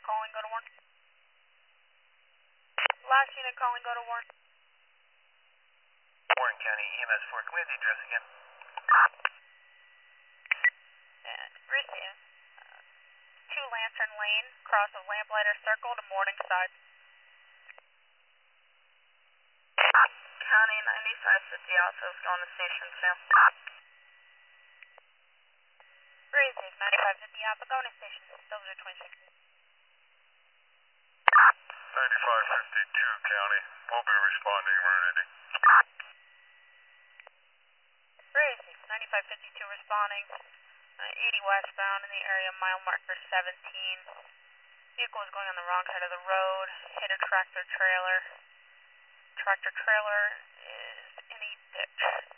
calling, go to Warren. Last unit calling, go to Warren. Warren County EMS 4, can we have the address again? Receive. 2 Lantern Lane, cross of Lamplighter Circle to Morningside. County 9550 Alpha is going to station 2. Receive. 9550 Alpha, going to station 26. 9552 County, we'll be responding immediately. Receive. 9552 responding. 80 westbound in the area, mile marker 17. Vehicle is going on the wrong side of the road, hit a tractor trailer. Tractor trailer is in a ditch.